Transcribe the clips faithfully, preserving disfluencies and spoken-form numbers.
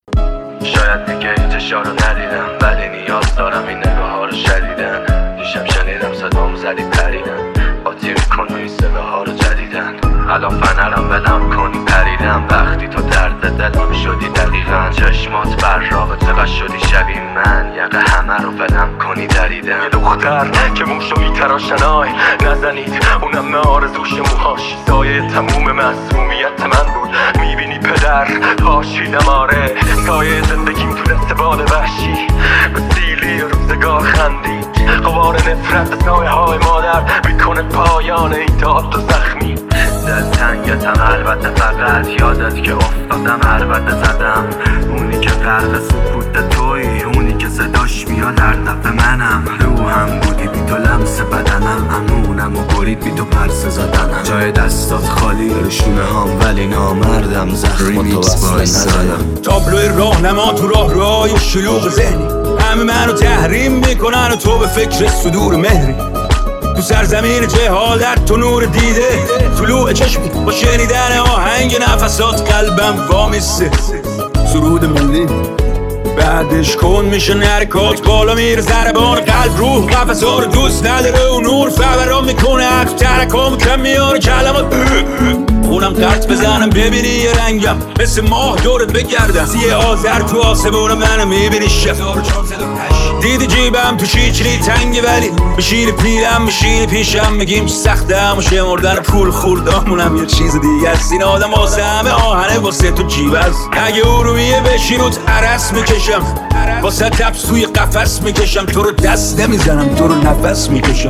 شاید دیگه هیچ اشاره ندیدم، ولی نیاز دارم این نگاه ها رو شدیدن. دیشب شنیدم صدامو زدی پریدن، قاطی میکنم این صداها رو جدیدن. الان فنرم ولم کنی پریدم، وقتی تو درد دلم شدی دقیقا. چشمات براقه چقدر شدی شبیه من، یقه همه رو ولم کنی دریدن. یه دختر که موشو میتراشنای نزنید، اونم نه آرزوش موهاش سایه تموم معصومیت من بود. میبینی پدر پاشیدم، آره سایه زندگیم تو دست باد وحشی به سیلی روزگار خندید. غبار نفرت سایه های مادر میکنه پایان این داد و زخمی. دلتنگتم البته، فقط یادت که افتادم البته زدم. اونی که غرق سکوت توی، اونی که صداش میاد هر دفعه منم. روحم بودی بی تو لمس بدنم، امونم و برید بی تو پرسه زدنم. جای دستات خالی رو شونه هام، ولی نامردم زخم و تو وصله نزدم. تابلوی راهنما تو راه روهای شلوغ ذهنی، همه منو تحریم میکنن و تو به فکر صدور مهری. تو سرزمین جهالت تو نور دیده، طلوع چشمی با شنیدن آهنگ نفسات قلبم وامیسته. سرود ملی بعدش کن میشه نرکات، بالا میره ضربان قلب روح قفصا رو دوست نداره و نور فوران میکنه عقل ترکام کم میاره کلمات. خونم قرط بزنم ببینی یه رنگم مثل ماه دورت بگردم. سیه آذر تو آسمون منو میبینی شب دیدی جیبم تو چیچلی تنگه، ولی بشیر پیرم بشیر پیشم میگیم چه سختم و شمردن پول خوردامونم یه چیز دیگه است. این آدم واسه همه آهنه واسه تو جیب است. اگه ارومیه بشین و عرس میکشم، واسه تبس توی قفس میکشم. تو رو دست نمیزنم، تو رو نفس میکشم،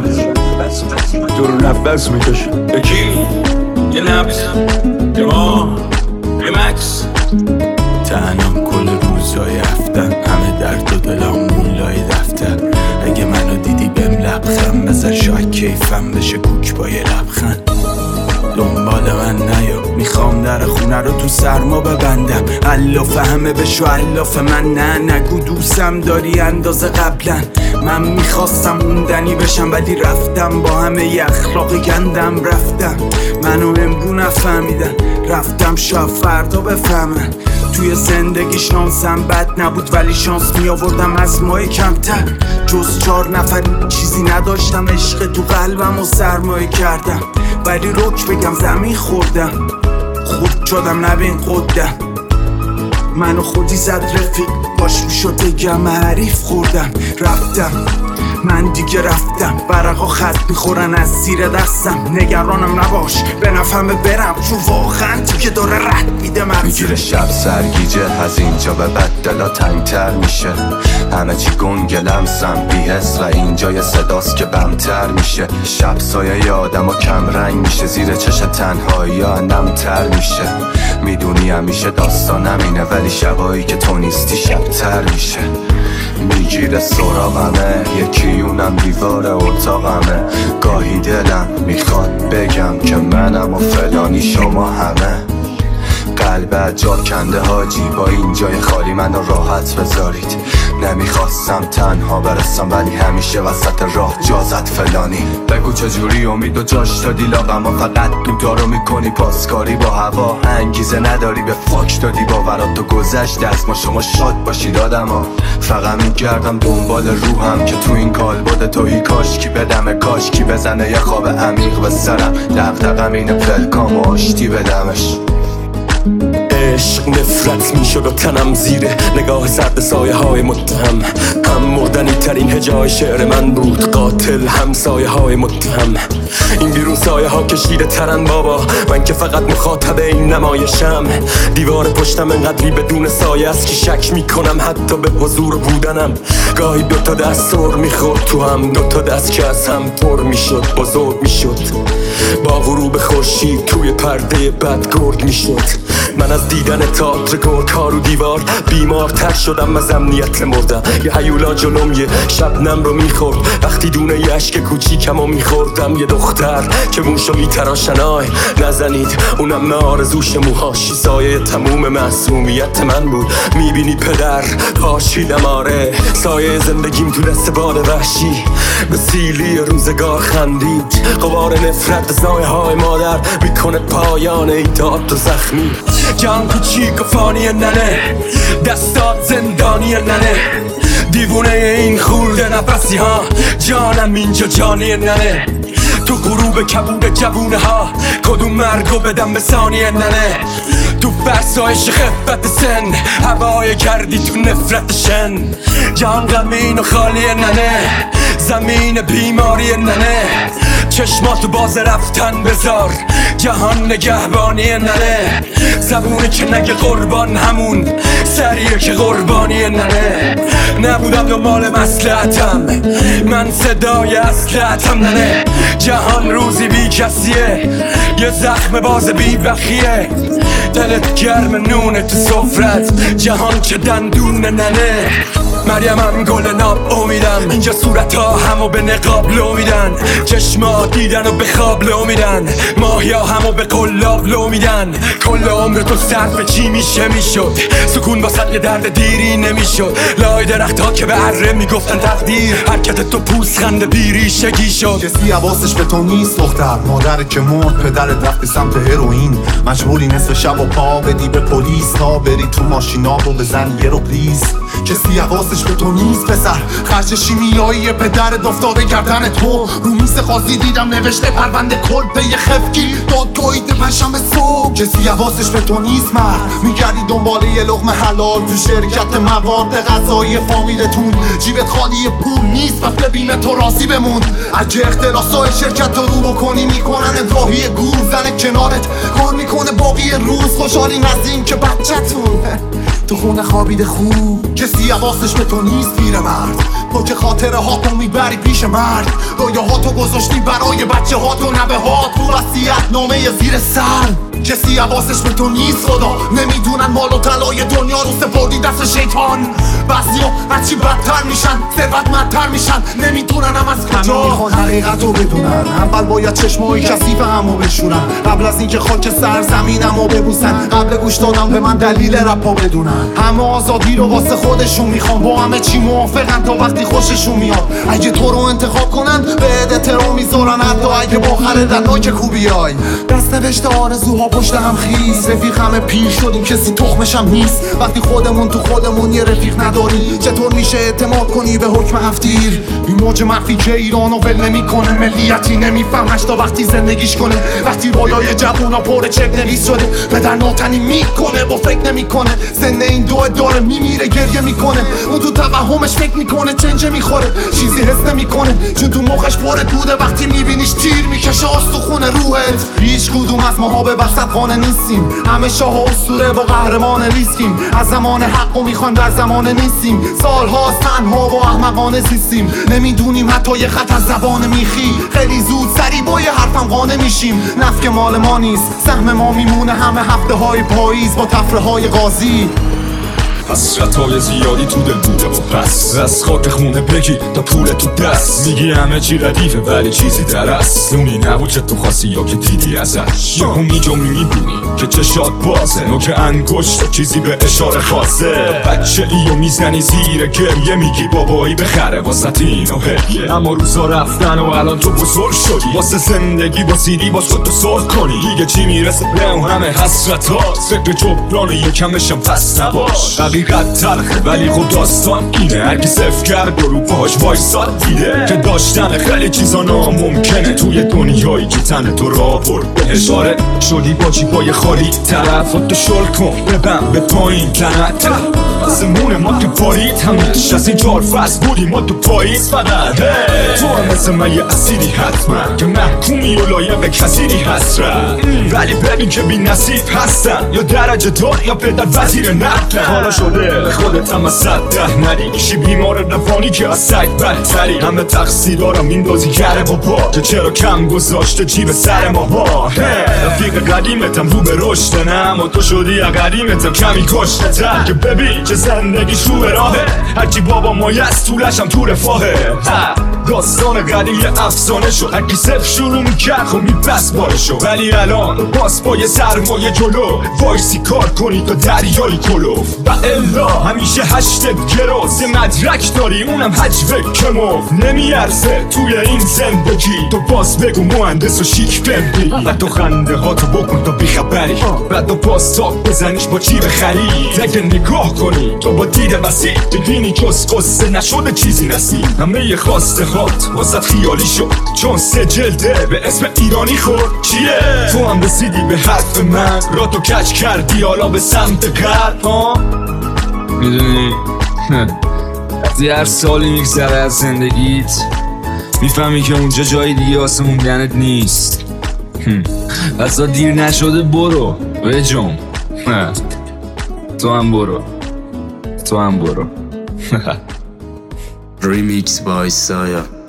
تو رو نفس میکشم. یکی یه نبز یه ما یه مکس تنم کل روزای هفتن، همه درد و دلامون لای دفتر. اگه منو دیدی بهم لبخند بزن، شاید کیفم بشه کوک با یه لبخند. دنبال من نیا، میخوام در خونه رو تو سرما ببندم. الاف همه بشو الاف من، نه نگو دوستم داری اندازه قبلا. من میخواستم موندنی بشم ولی رفتم، با همه ی اخلاق گندم رفتم. منو امرو نفهمیدن، رفتم شاید فردا بفهمن. توی زندگی شانسم بد نبود، ولی شانس می آوردم از ماه کمتر. جز چار نفر چیزی نداشتم، عشق تو قلبم و سرمایه کردم. ولی روک بگم زمین خوردم، خود شدم نبین خودم. منو خودی زد رفیق، باش میشد بگم حریف خوردم. رفتم من دیگه رفتم، برقا خط میخورن از زیر دستم. نگرانم نباش به نفهمه برم، چون واقعا دیگه داره رد میده من. میگیره شب سرگیجه، از اینجا به بعد دلا تنگتر میشه. همه چی گنگ لمسم بی حس و اینجا یه صداست که بمتر میشه. شب سایه ی آدم ها کم رنگ میشه، زیر چش تنهایی ها نمتر میشه. میدونی همیشه داستانم اینه، ولی شبایی که تو نیستی شبتر میشه. میگیره سراغمه، یکی اونم دیوار اتاقمه. گاهی دلم میخواد بگم که منم و فلانی شما همه. قلب جا کنده حاجی، با این جای خالی منو راحت بذارید. نمیخواستم تنها برسم، ولی همیشه وسط راه جازت فلانی. بگو چجوری امید و جاش دادی لاغم، و فقط دودارو میکنی پاسکاری با هوا. انگیزه نداری به فاک دادی باورات، تو گذشت از ما شما شاد باشید آدم ها. فقط میگردم دنبال روحم که تو این کالبد توهی، کاشکی بدمه کاشکی بزنه یه خواب عمیق به سرم. دقدقم اینه پلکام و آشتی بدمش. عشق نفرت میشد و تنم زیره نگاه سرد سایه های متهم. هم مردنی ترین هجای شعر من بود، قاتل هم سایه های متهم. این بیرون سایه ها کشیده ترن بابا، من که فقط مخاطب این نمایشم. دیوار پشتم انقدری بدون سایه است که شک میکنم حتی به حضور بودنم. گاهی دوتا دست سر میخورد تو هم، دوتا دست که از هم پر میشد بزرگ میشد. با غروب خورشید توی پرده بد گرد میشد. من از دیدن تئاتر گرگ ها رو دیوار بیمارتر شدم، از امنیت مردم. یه هیولا جلوم یه شبنم رو میخورد، وقتی دونه یه عشق کوچیکم رو میخوردم. یه دختر که موشو میتراشن، آی نزنید اونم نه آرزوش موهاش سایه تموم معصومیت من بود. میبینی پدر پاشیدم، آره سایه زندگیم تو دست باد وحشی به سیلی روزگار خندید. غبار نفرت سایه های مادر میکنه پایان ایداد و زخمی. جان کوچیک و فانی ننه، دست زندانی ننه دیوونه این خورده نفسی ها جانم اینجا جانی ننه تو غروب کبود جوونه ها کدوم مرگو بدم به ثانیه ننه تو فرسایش خفت سن هوای کردی تو نفرت شن جهان غمین و خالی ننه زمین بیماری ننه چشماتو باز رفتن بذار جهان نگهبانی ننه زبونه که نگه قربان همون سریه که قربانی ننه نبودم دنبال مصلحتم من صدای اصلحتم ننه جهان روزی بی کسیه یه زخم باز بی بخیه دلت گرم نونه تو سفرت جهان که دندون ننه مریمم گل ناب امیدم اینجا صورت ها همو به نقاب لو میدن چشما دیدن و به خواب لو میدن ماهیا همو به قلاب لو میدن کل عمر تو صرف چی میشه میشد سکون واسط یه درد دیری نمیشد لای درخت ها که به اره میگفتن تقدیر حرکت تو پوست خنده بیریشگی شد کسی حواسش به تو نیست دختر مادر که مرد پدرت رفت سمت هروئین مجبوری نصف شب و پا بدی به پلیس تا بری تو ماشینا رو بزنی یه رو پلیز کسی حواسش به تو نیست پسر خرج شیمیایی پدرت افتاده گردن تو رو میز قاضی دیدم نوشته پرونده کل به یه خفگی دادگاهی پنجشنبه صبح کسی حواسش به تو نیست مرد میگردی دنبال یه لقمه حلال تو شرکت مواد غذایی فامیلتون جیبت خالی پول نیست پس به بیم تو راضی بمون اگه اختلاسای شرکت رو رو بکنی میکنن راهی گور زن کنارت کار میکنه باقی روز خوشحالی نزدیم که بچه‌تون تو خونه خوابیده خوب کسی حواسش به تو نیست پیر مرد تو که خاطره ها تو میبری پیش مرد رویه ها تو گذاشتی برای بچه ها تو نبه ها تو وصیت نامه زیر سر کسی حواسش به تو نیست خدا نمیدونن مال و طلای دنیا رو سپردی دست شیطان بعضیا هرچی بدتر میشن ثروتمندتر میشن نمیدونن هم از کجا همه میخوان حقیقت رو بدونن اول باید چشمای کثیف همو بشورن قبل از اینکه خاک سرزمینمو ببوسن قبل گوش دادن به من دلیل رپا بدونن همه آزادی رو واسه خودشون میخوان با همه چی موافقن تا وقتی خوششون میاد اگه تو رو انتخاب کنن به احترام میذارن حتی اگه با خردنای خوبیای دست نوشته آرزوها پشت هم خیز رفیق همه پیر شدیم کسی تخمش هم نیست وقتی خودمون تو خودمون یه رفیق نداری چطور میشه اعتماد کنی به حکم هفتیر این موج مخفی که ایرانو ول نمیکنه ملیتی نمیفهمش تا وقتی زندگیش کنه وقتی رویای جوونا پر چک نویس شده پدر ناتنی میکنه با فکر نمیکنه سن این دو داره میمیره گریه میکنه اون تو توهمش فکر میکنه چنجه میخوره چیزی حس نمیکنه چون تو مخش پر دوده وقتی میبینیش تیر میکشه آستخونه روحت هیچ کدوم از ماها به وسط خانه نیستیم همه شاه و اسطوره و قهرمان ریسکیم از زمان حقو میخوان در زمان نیستیم سالها تنها و احمقانه زیستیم نمیدونیم حتی یه خط از زبان میخی خیلی زود سری با یه حرفم قانه میشیم نفک مال ما نیست سهم ما میمونه همه هفته های پاییز با تفره های قاضی حسرت های زیادی تو دل بوده و پس از خاک خونه بگی تا پول تو دست میگی همه چی ردیفه ولی چیزی در است اونی نبود که تو خواستی یا که دیدی ازش یا هم میجا میبینی که چشات بازه نوک انگشت چیزی به اشاره خاصه بچه ایو میزنی زیر گریه میگی بابایی بخره واسه اینو هدیه اما روزا رفتن و الان تو بزرگ شدی واسه زندگی با سیدی باز خودتو سرخ کنی دیگه چی میرسه به اون همه حسرت هات فکر جبران یکمشم پس نباش حقیقت تلخه ولی خب داستان اینه هرکی صفر کرد و رو پاهاش وایساد دیده که داشتن خیلی چیزا ناممکنه توی دنیایی که تن تو را برد به اشاره شدی با جیبای خالی طرفاتو شل کن ببن به پایین لعنته آسمون ما که بارید همش از این چهار فصل بودی ما تو پاییز فقط تو هم مثل من یه اسیری حتما که محکومی و لایق کسیری حسرت ولی ببین که بی نصیب هستن یا درجه دار یا پدر وزیر نقلن حالا شده خودت هم از صد ده ندی میشی بیمار روانی که از سگ بدتری همه تقصیرها رو میندازی گره بابا که چرا کم گذاشته جیب سر ما با رفیق قدیمتم رو به رشته نه اما تو شدی یا قدیمتم کمی کشته تر که ببین که زندگی شو به راهه هرچی بابا مایست طولشم تو رفاهه داستان قدیم یه افسانه شد هر کی صفر شروع میکرد خب میبست بارشو ولی الان باز با یه سرمایه جلو وایسی کار کنی تا دریای کلوف و الا همیشه هشتت گروز یه مدرک داری اونم حجوه کموف نمیارزه توی این زندگی تو باز بگو مهندس و شیک بمری و تو خنده ها تو بکن تا بیخبری بعد تو باز تاک بزنیش با چی بخری اگه نگاه کنی تو با دید وسیع ببینی جز قصه نشده چیزی نسی همه یه خواسته هات واسه خیالی شد چون سه جلده به اسم ایرانی خورد چیه؟ تو هم رسیدی به حرف من را تو کج کردی حالا به سمت غرب ها؟ میدونی وقتی هر سالی میگذره از زندگیت میفهمی که اونجا جای دیگه واسه موندنت نیست بسا دیر نشده برو بجم تو هم برو تو هم برو Remix by Saya